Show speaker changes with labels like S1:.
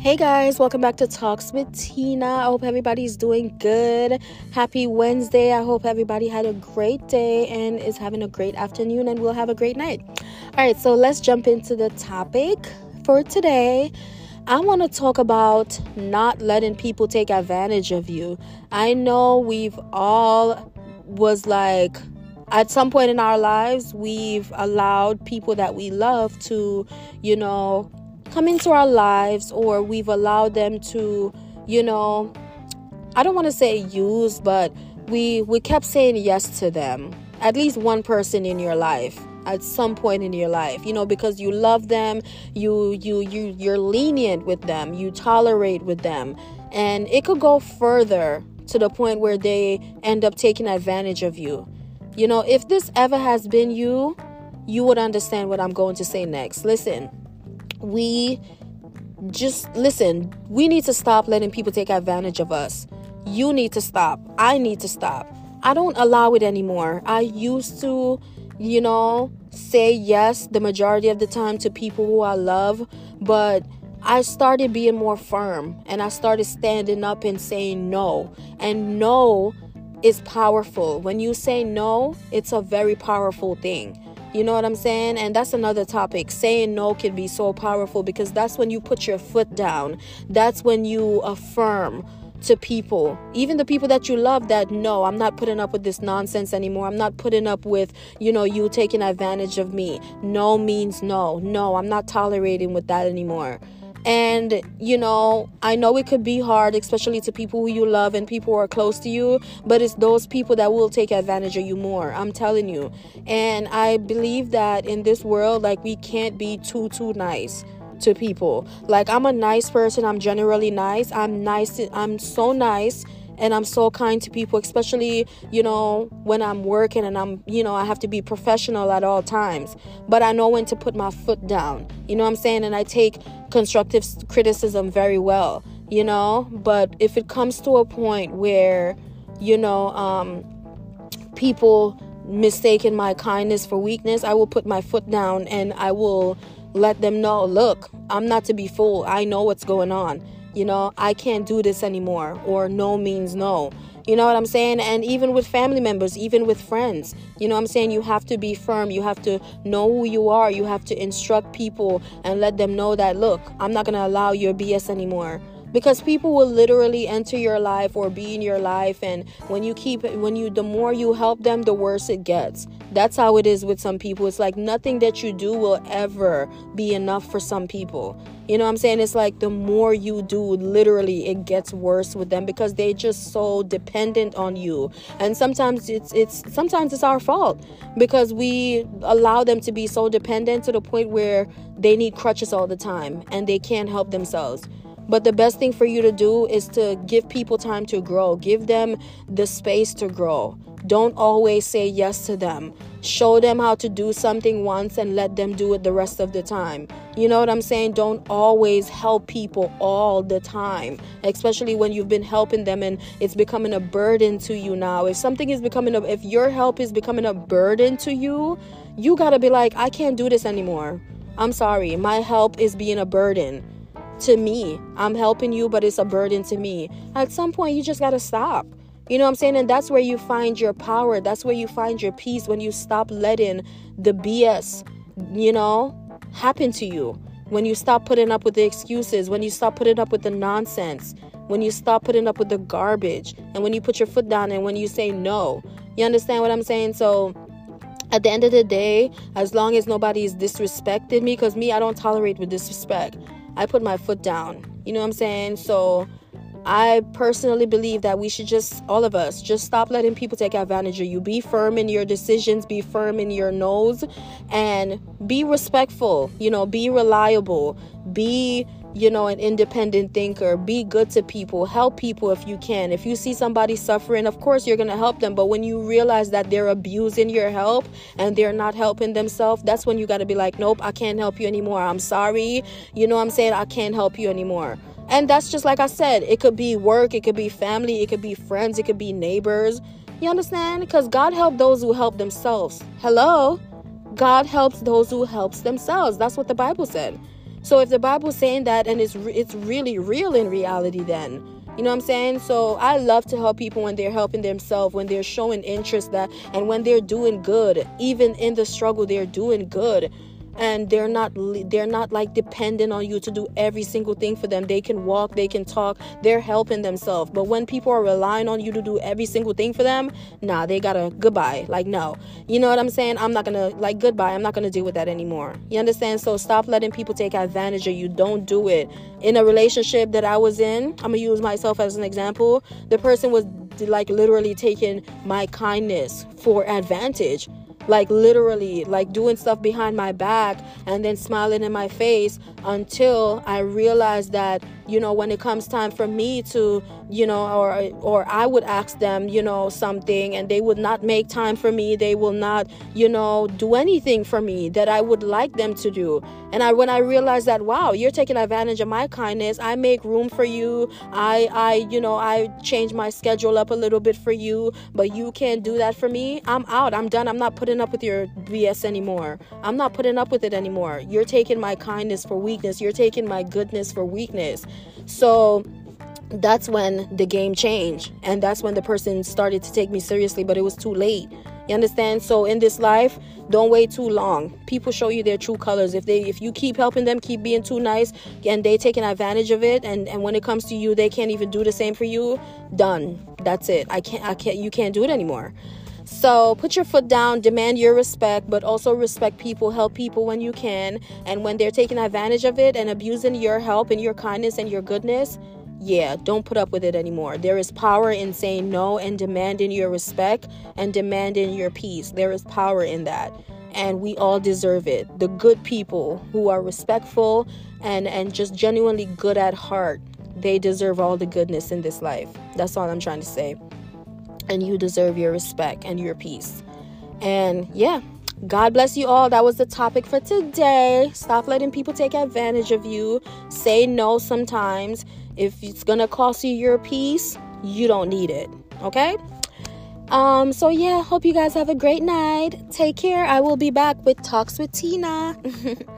S1: Hey guys, welcome back to Talks with Tina. I hope everybody's doing good. Happy Wednesday. I hope everybody had a great day and is having a great afternoon and will have a great night. All right, so let's jump into the topic for today. I want to talk about not letting people take advantage of you. I know we've all was like, at some point in our lives, we've allowed people that we love to, come into our lives, or we've allowed them to, I don't want to say use, but we kept saying yes to them. At least one person in your life at some point in your life, because you love them, you're lenient with them, you tolerate with them, and it could go further to the point where they end up taking advantage of you. If this ever has been you would understand what I'm going to say next. We need to stop letting people take advantage of us. You need to stop. I need to stop. I don't allow it anymore. I used to, say yes the majority of the time to people who I love, but I started being more firm and I started standing up and saying no. And no is powerful. When you say no, it's a very powerful thing. You know what I'm saying? And that's another topic. Saying no can be so powerful because that's when you put your foot down. That's when you affirm to people, even the people that you love, that no, I'm not putting up with this nonsense anymore. I'm not putting up with, you taking advantage of me. No means no. No, I'm not tolerating with that anymore. And, I know it could be hard, especially to people who you love and people who are close to you, but it's those people that will take advantage of you more. I'm telling you. And I believe that in this world, we can't be too nice to people. I'm a nice person. I'm generally nice. I'm nice. I'm so nice. And I'm so kind to people, especially, when I'm working and I'm, I have to be professional at all times. But I know when to put my foot down, you know what I'm saying? And I take constructive criticism very well, But if it comes to a point where, people mistaken my kindness for weakness, I will put my foot down and I will let them know, look, I'm not to be fooled. I know what's going on. I can't do this anymore, or no means no. You know what I'm saying? And even with family members, even with friends, you know what I'm saying? You have to be firm. You have to know who you are. You have to instruct people and let them know that, look, I'm not going to allow your BS anymore. Because people will literally enter your life or be in your life, and the more you help them, the worse it gets. That's how it is with some people. It's like nothing that you do will ever be enough for some people. You know what I'm saying? It's like the more you do, literally, it gets worse with them because they're just so dependent on you. And sometimes it's our fault because we allow them to be so dependent to the point where they need crutches all the time and they can't help themselves. But the best thing for you to do is to give people time to grow. Give them the space to grow. Don't always say yes to them. Show them how to do something once and let them do it the rest of the time. You know what I'm saying? Don't always help people all the time, especially when you've been helping them and it's becoming a burden to you now. If your help is becoming a burden to you, you gotta be like, I can't do this anymore. I'm sorry. My help is being a burden to me. I'm helping you, but it's a burden to me. At some point, you just gotta stop. You know what I'm saying? And that's where you find your power. That's where you find your peace, when you stop letting the BS, happen to you. When you stop putting up with the excuses, when you stop putting up with the nonsense, when you stop putting up with the garbage, and when you put your foot down and when you say no. You understand what I'm saying? So at the end of the day, as long as nobody is disrespecting me, because I don't tolerate with disrespect. I put my foot down. You know what I'm saying? So I personally believe that we should all of us, stop letting people take advantage of you. Be firm in your decisions. Be firm in your no's. And be respectful. Be reliable. Be, an independent thinker. Be good to people. Help people if you can. If you see somebody suffering, of course you're going to help them. But when you realize that they're abusing your help and they're not helping themselves, that's when you got to be like, nope, I can't help you anymore. I'm sorry. You know what I'm saying? I can't help you anymore. And that's just like I said, it could be work, it could be family, it could be friends, it could be neighbors. You understand? Because God helps those who help themselves. Hello? God helps those who helps themselves. That's what the Bible said. So if the Bible's saying that, and it's really real in reality, then you know what I'm saying? So I love to help people when they're helping themselves, when they're showing interest, that, and when they're doing good, even in the struggle, they're doing good. And they're not like dependent on you to do every single thing for them. They can walk, they can talk, they're helping themselves. But when people are relying on you to do every single thing for them, nah, they gotta goodbye. Like, no, you know what I'm saying? I'm not gonna, like, goodbye. I'm not gonna deal with that anymore. You understand? So stop letting people take advantage of you. Don't do it. In a relationship that I was in, I'm gonna use myself as an example. The person was like literally taking my kindness for advantage. Like literally, like doing stuff behind my back and then smiling in my face, until I realized that, you know, when it comes time for me to, you know, or I would ask them, you know, something, and they would not make time for me. They will not, you know, do anything for me that I would like them to do. And when I realized that, wow, you're taking advantage of my kindness. I make room for you. I change my schedule up a little bit for you, but you can't do that for me. I'm out. I'm done. I'm not putting up with your BS anymore. I'm not putting up with it anymore. You're taking my kindness for weakness. You're taking my goodness for weakness. So that's when the game changed, and that's when the person started to take me seriously, but it was too late. You understand? So in this life, don't wait too long. People show you their true colors. If you keep helping them, keep being too nice, and they taking advantage of it, and when it comes to you, they can't even do the same for you, done. That's it. You can't do it anymore. So put your foot down, demand your respect, but also respect people, help people when you can. And when they're taking advantage of it and abusing your help and your kindness and your goodness, yeah, don't put up with it anymore. There is power in saying no and demanding your respect and demanding your peace. There is power in that. And we all deserve it. The good people who are respectful and just genuinely good at heart, they deserve all the goodness in this life. That's all I'm trying to say. And you deserve your respect and your peace. And yeah, God bless you all. That was the topic for today. Stop letting people take advantage of you. Say no sometimes. If it's gonna cost you your peace, you don't need it. Okay? So yeah, hope you guys have a great night. Take care. I will be back with Talks with Tina.